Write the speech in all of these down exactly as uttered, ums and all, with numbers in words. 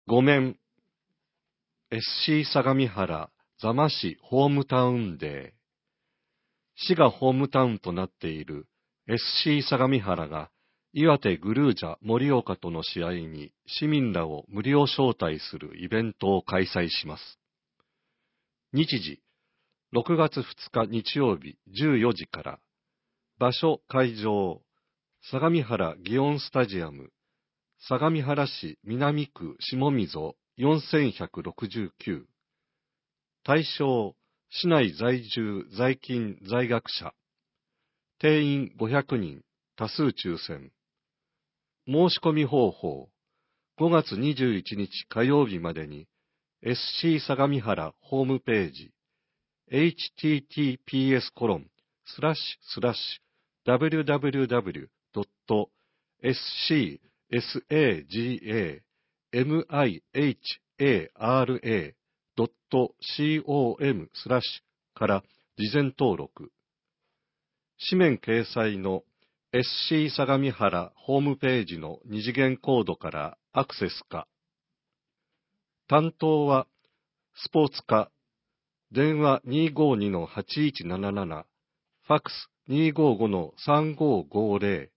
ごめん。エスシー 相模原座間市ホームタウンデー。市がホームタウンとなっている エスシー 相模原が岩手グルージャ盛岡との試合に市民らを無料招待するイベントを開催します。日時、ろくがつふつか日曜日じゅうよじから。場所会場、相模原祇園スタジアム、相模原市南区下溝よんせんひゃくろくじゅうきゅう。対象、市内在住在勤在学者。定員ごひゃくにん、多数抽選。申し込み方法、ごがつにじゅういちにち火曜日までに エスシー 相模原ホームページ エイチティーティーピーエスコロンスラッシュスラッシュダブリュダブリュダブリュドットエスシーエスエージーエーエムアイエイチエーアールエードットコムスラッシュから事前登録。紙面掲載の エスシー 相模原ホームページの二次元コードからアクセスか。担当はスポーツ課、電話 にーごーにのはちいちなななな、ファックス にーごーごのさんごーごーゼロ。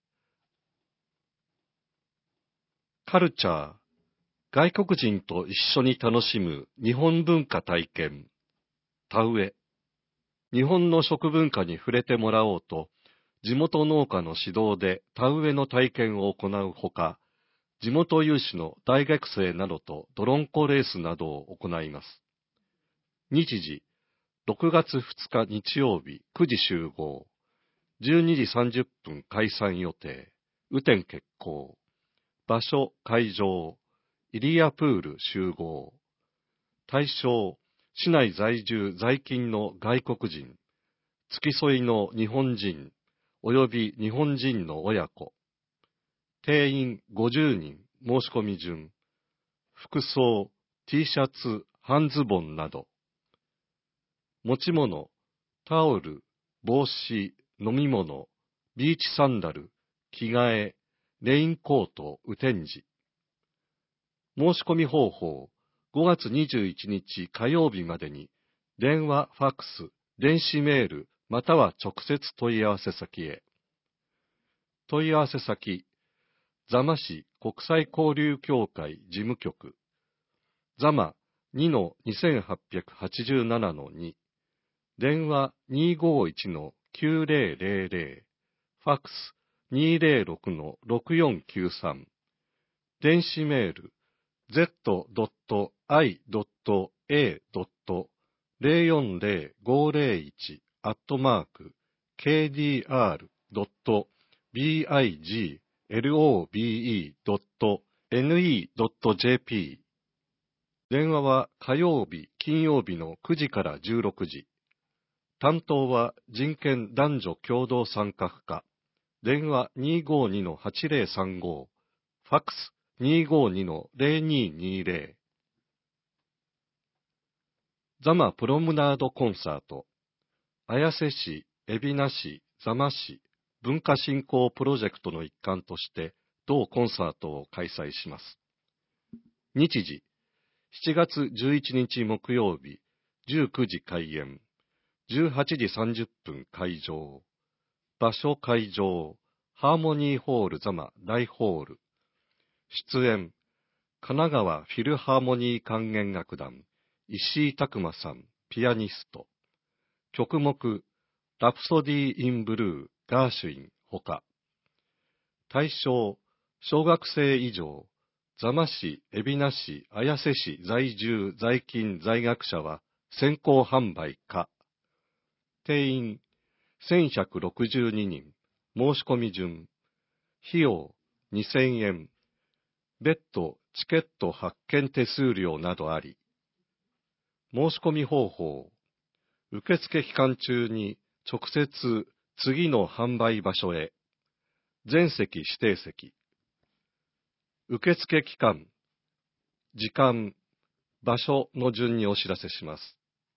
カルチャー、外国人と一緒に楽しむ日本文化体験。田植え。日本の食文化に触れてもらおうと、地元農家の指導で田植えの体験を行うほか、地元有志の大学生などとドロンコレースなどを行います。日時、ろくがつふつか日曜日くじ集合。じゅうにじさんじゅっぷん開山予定。雨天決行。場所、会場。イリアプール集合。対象、市内在住在勤の外国人。付き添いの日本人、及び日本人の親子。定員ごじゅうにん、申し込み順。服装、T シャツ、半ズボンなど。持ち物、タオル、帽子、飲み物、ビーチサンダル、着替え、レインコート、雨天時。申し込み方法、ごがつにじゅういちにち火曜日までに、電話、ファックス、電子メール、または直接問い合わせ先へ。問い合わせ先、座間市国際交流協会事務局、座間 にのにせんはっぴゃくはちじゅうななのに、電話 にーごーいちのきゅうぜろぜろぜろ、ファックス にーぜろろくのろくよんきゅうさん、電子メール ゼットドットアイドットエードットゼロよんゼロごゼロいち アットマーク ケーディーアールドットビーアイジーエルオービーイードットエヌイードットジェーピー。電話は火曜日、金曜日のくじからじゅうろくじ。担当は人権男女共同参画課。電話 にーごーにのはちぜろさんご、ファックス にーごーにのゼロにーにーゼロ。座間プロムナードコンサート。綾瀬市、海老名市、座間市、文化振興プロジェクトの一環として、同コンサートを開催します。日時、しちがつじゅういちにち木曜日、じゅうくじ開演、じゅうはちじさんじゅっぷん会場。場所会場、ハーモニーホール座間大ホール。出演、神奈川フィルハーモニー管弦楽団、石井拓馬さん、ピアニスト。曲目、ラプソディー・イン・ブルー、ガーシュイン、ほか。対象、小学生以上、座間市、海老名市、綾瀬市在住、在勤、在学者は先行販売可。定員、せんひゃくろくじゅうににん、申し込み順。費用、にせんえん。別途、チケット発券手数料などあり。申し込み方法。受付期間中に直接次の販売場所へ。全席指定席。受付期間、時間、場所の順にお知らせします。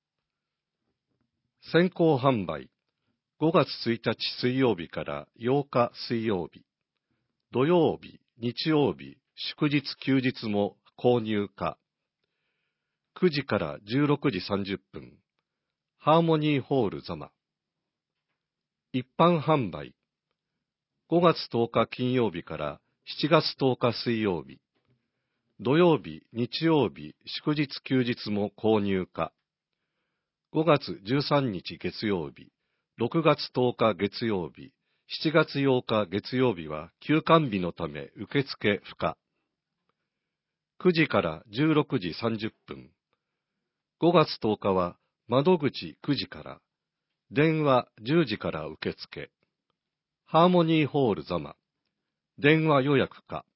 先行販売。ごがつついたち水曜日からようか水曜日。土曜日、日曜日、祝日休日も購入か。くじからじゅうろくじさんじゅっぷん、ハーモニーホール座間。一般販売。ごがつとおか金曜日からしちがつとおか水曜日。土曜日、日曜日、祝日休日も購入か。ごがつじゅうさんにち月曜日、ろくがつとおか月曜日、しちがつようか月曜日は休館日のため受付不可。くじからじゅうろくじさんじゅっぷん。ごがつとおかは窓口くじから、電話じゅうじから受付。ハーモニーホール座間。電話予約か。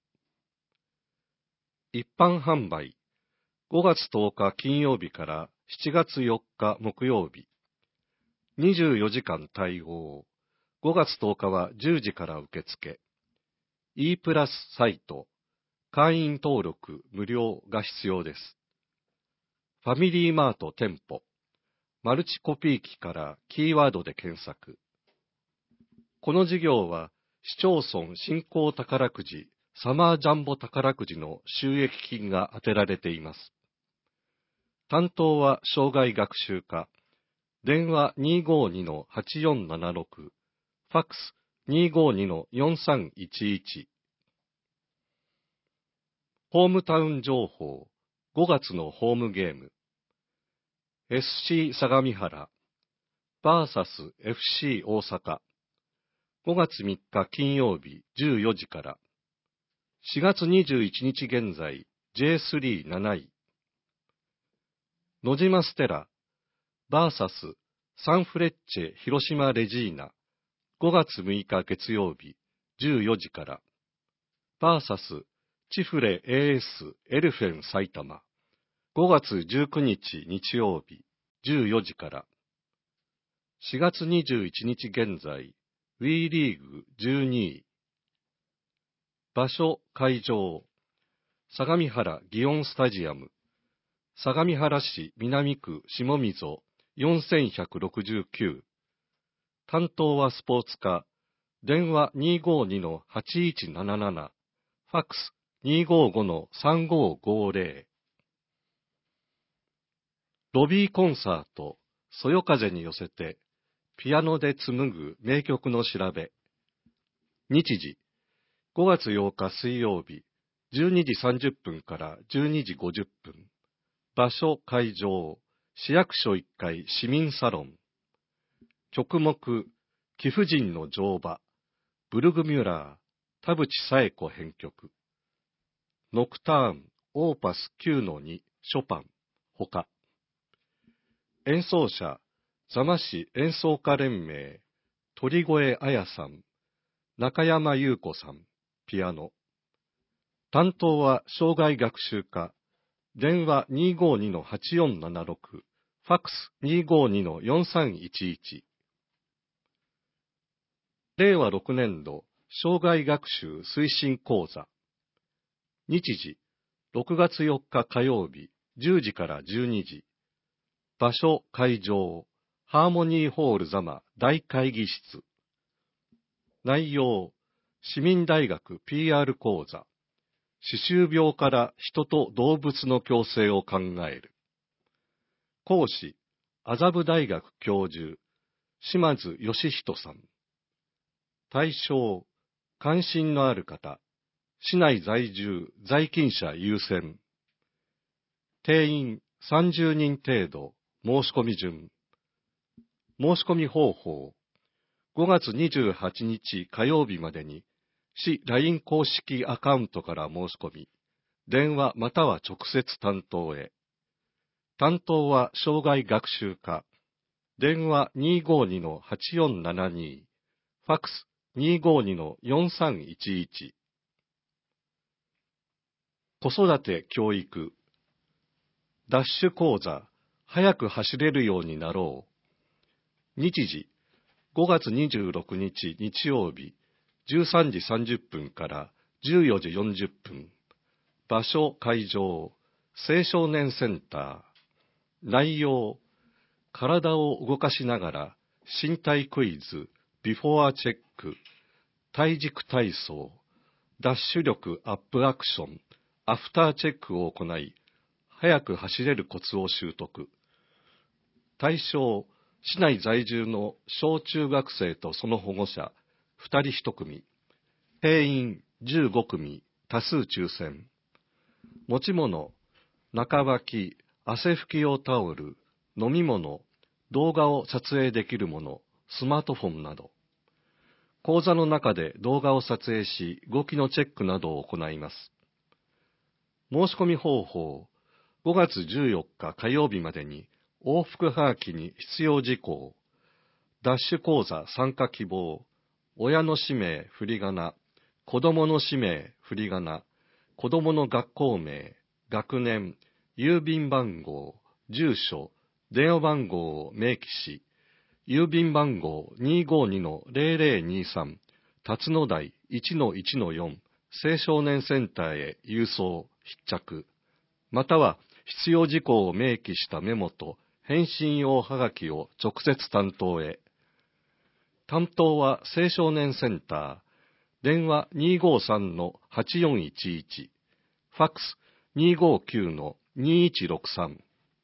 一般販売。ごがつとおか金曜日からしちがつよっか木曜日。にじゅうよじかん対応。ごがつとおかはじゅうじから受付。E プラスサイト。会員登録無料が必要です。ファミリーマート店舗。マルチコピー機からキーワードで検索。この事業は市町村振興宝くじサマージャンボ宝くじの収益金が充てられています。担当は障害学習課。電話 にーごーにのはちよんななろく。ファックス にーごーにのよんさんいちいち。ホームタウン情報。ごがつのホームゲーム。エスシー 相模原 ブイエスエフシー 大阪。ごがつみっか金曜日じゅうよじから。しがつにじゅういちにち現在 ジェイスリーなない。野島ステラ ブイエスサンフレッチェ広島レジーナ。ごがつむいか月曜日じゅうよじから。ブイエスチフレ エーエス エルフェン埼玉。ごがつじゅうくにち日曜日じゅうよじから。しがつにじゅういちにち現在 ウィー リーグじゅうにい。場所会場相模原祇園スタジアム。相模原市南区下溝よんせんひゃくろくじゅうきゅう。担当はスポーツ課。電話 にーごーにのはちいちなななな。ファックス にーごーごのさんごーごーぜろ。ロビーコンサート、そよ風に寄せて、ピアノで紡ぐ名曲の調べ。日時、ごがつようか水曜日、じゅうにじさんじゅっぷんからじゅうにじごじゅっぷん。場所会場、市役所いっかい市民サロン。曲目、貴婦人の乗馬、ブルグミュラー、田淵紗恵子編曲。ノクターン、オーパス きゅうのに、ショパン、ほか。演奏者、座間市演奏家連盟、鳥越彩さん、中山優子さん、ピアノ。担当は障害学習課。電話 にーごーにのはちよんななろく。ファックス にーごーにのよんさんいちいち。れいわろくねんど障害学習推進講座。日時、ろくがつよっか火曜日、じゅうじからじゅうにじ。場所会場、ハーモニーホール座間大会議室。内容、市民大学 ピーアール 講座。歯周病から人と動物の共生を考える。講師、麻布大学教授、島津義人さん。対象、関心のある方、市内在住、在勤者優先。定員さんじゅうにん程度、申し込み順。申し込み方法、ごがつにじゅうはちにち火曜日までに、市 ライン 公式アカウントから申し込み、電話または直接担当へ。担当は障害学習課。電話 にーごーにのはちよんななに。ファックス にーごーにのよんさんいちいち。子育て教育。ダッシュ講座。早く走れるようになろう。日時。ごがつにじゅうろくにち日曜日。じゅうさんじさんじゅっぷんからじゅうよじよんじゅっぷん。場所会場。青少年センター。内容。体を動かしながら身体クイズ、ビフォーチェック、体軸体操、ダッシュ力アップアクション、 アフターチェックを行い、早く走れるコツを習得。対象、市内在住の小中学生とその保護者、ふたりいち組。定員じゅうご組、多数抽選。持ち物、中履き、汗拭き用タオル、飲み物、動画を撮影できるもの、スマートフォンなど。講座の中で動画を撮影し、動きのチェックなどを行います。申し込み方法、ごがつじゅうよっか火曜日までに、往復はがきに必要事項、ダッシュ講座参加希望、親の氏名、振り仮名、子供の氏名、振り仮名、子供の学校名、学年、郵便番号、住所、電話番号を明記し、郵便番号 にーごーにのゼロゼロにさん、辰野台 いちのいちのよん、青少年センターへ郵送、必着、または必要事項を明記したメモと返信用はがきを直接担当へ。担当は青少年センター、電話 にーごーさんのはちよんいちいち、ファックス にーごーきゅうのにいちろくさん。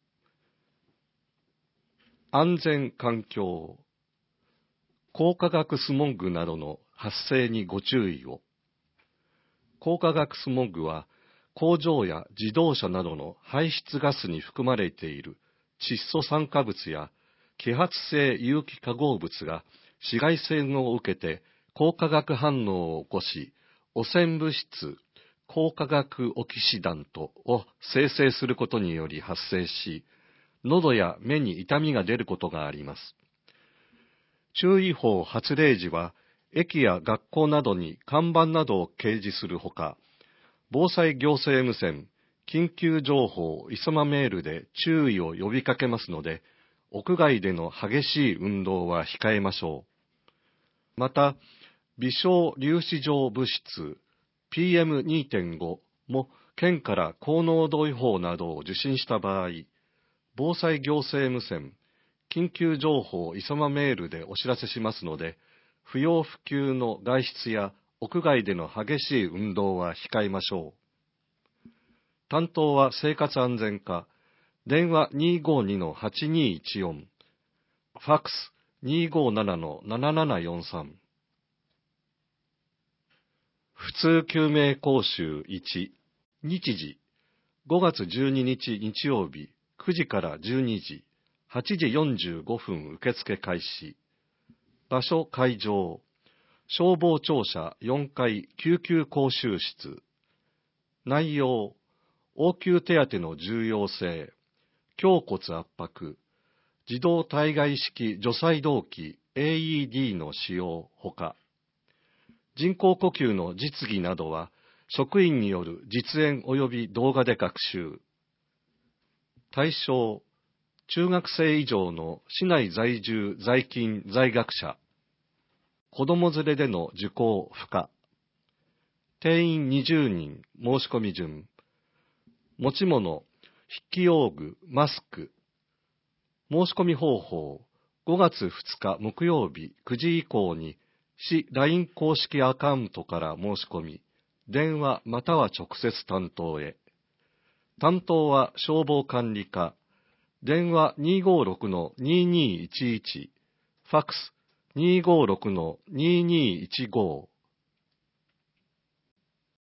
安全環境、光化学スモッグなどの発生にご注意を。光化学スモッグは工場や自動車などの排出ガスに含まれている窒素酸化物や揮発性有機化合物が紫外線を受けて光化学反応を起こし、汚染物質、光化学オキシダントを生成することにより発生し、喉や目に痛みが出ることがあります。注意報発令時は、駅や学校などに看板などを掲示するほか、防災行政無線、緊急情報、いそまメールで注意を呼びかけますので、屋外での激しい運動は控えましょう。また、微小粒子状物質 ピーエムにてんご も県から高濃度違法などを受信した場合、防災行政無線、緊急情報いそまメールでお知らせしますので、不要不急の外出や屋外での激しい運動は控えましょう。担当は生活安全課、電話 にーごーにのはちにいちよん、ファックス にーごーななのななななよんさん。普通救命講習いち、日時、ごがつじゅうににち日曜日、くじからじゅうにじ、はちじよんじゅうごふん受付開始。場所会場、消防庁舎よんかい救急講習室。内容、応急手当の重要性、胸骨圧迫、自動体外式除細動器 エーイーディー の使用ほか、人工呼吸の実技などは職員による実演及び動画で学習。対象、中学生以上の市内在住在勤在学者。子供連れでの受講不可。定員にじゅうにん申し込み順。持ち物、筆記用具、マスク。申し込み方法、ごがつふつか木曜日くじ以降に市 ライン 公式アカウントから申し込み、電話または直接担当へ。担当は消防管理課、電話 にーごーろくのにーにーいちいち、ファックス にーごーろくのにーにーいちご